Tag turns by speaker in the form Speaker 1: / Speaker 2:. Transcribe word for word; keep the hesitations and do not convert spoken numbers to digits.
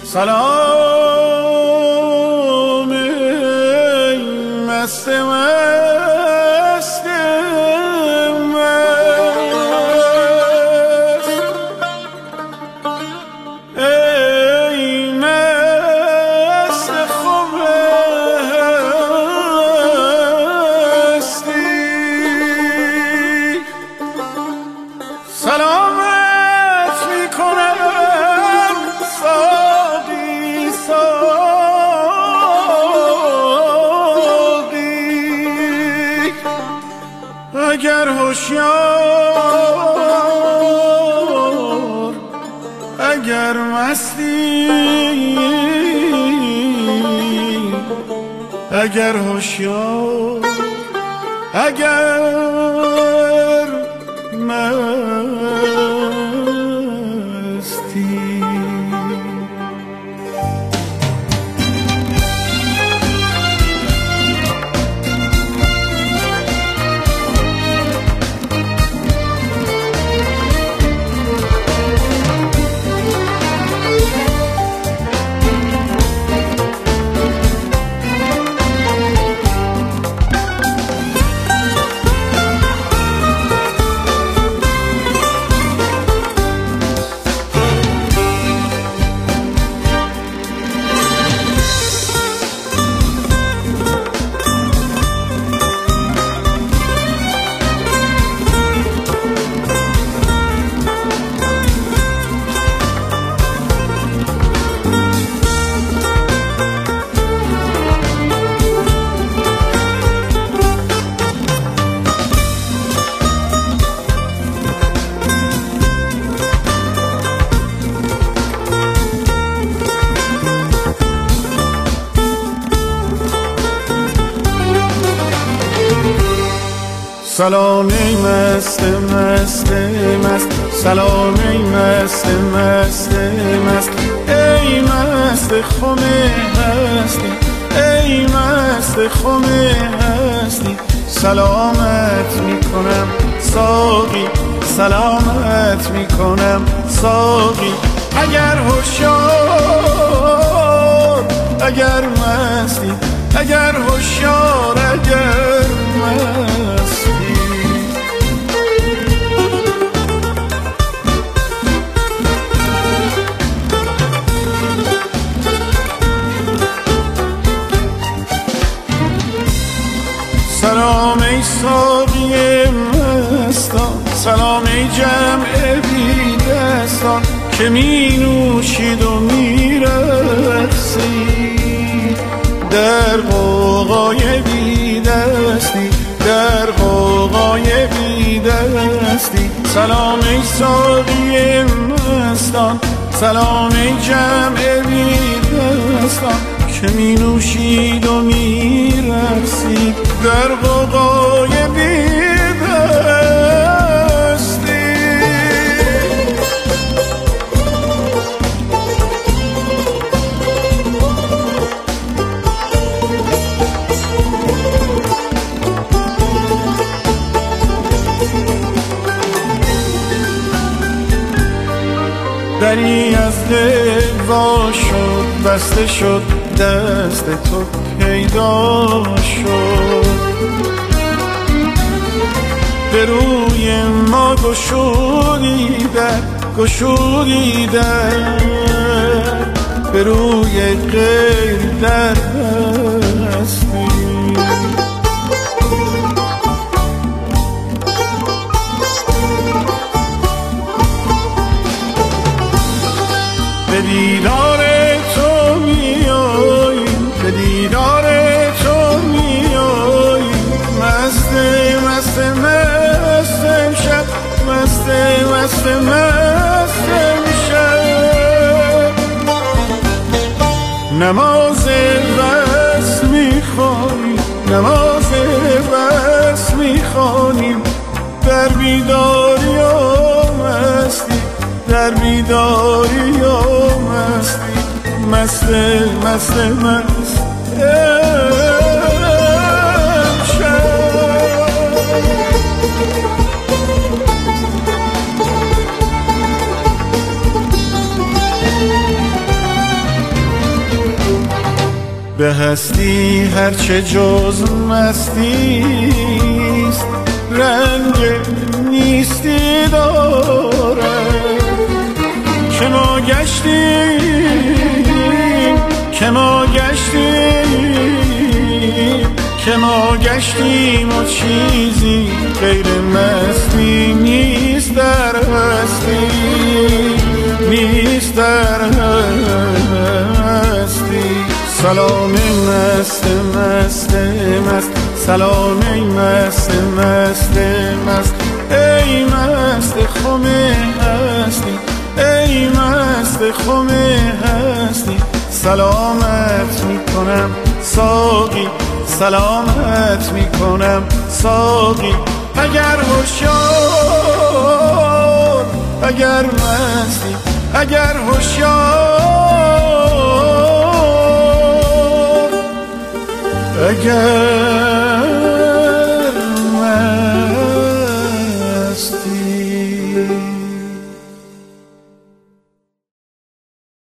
Speaker 1: سلام ای مست مست مست، ای مست خمستی. سلامت میکنم ساقی ساقی، اگر هوشیار اگر مستی، اگر هوشیار اگر مستی. سلام ای مست مست مست، سلام ای مست مست مست، ای مست خم هستی، ای مست خم هستی. سلامت میکنم ساقی، سلامت میکنم ساقی، اگر هوشیار اگر مستی، اگر هوشیار اگر مستی. سلام ای ساقی مستان، سلام ای جمع بی دستان، که می نوشید و می رقصید در غوغای بی دستی، در غوغای بی دستی. سلام ای ساقی مستان، سلام ای جمع بی دستان، که می نوشید و می رقصید در غوغای بی دستی. دری از دل وا شد، بسته شد، دست تو پیدا شد، به روی ما گشودی در، گشودی در، به روی غیر در بستی. به دیدار تو میاییم، به دیدار تو میاییم، مست مست مست امشب، مست مست مست امشب. نماز بس میخوانیم، نماز بس میخوانیم، در بیداری و مستی، در بیداری و مستی، مست مست مست امشب. هستی هرچه جز مستیست، رنگ نیستی داره که ما گشتیم که ما گشتیم که ما گشتیم و چیزی غیر مستی نیست در هستی، نیست در هستی. سلام مست مست مست، سلام مست مست مست، ای مست خم هستی، ای مست خم هستی. سلامت میکنم ساقی، سلامت میکنم ساقی. اگر هوشیار، اگر مستی، اگر هوشیار، اگر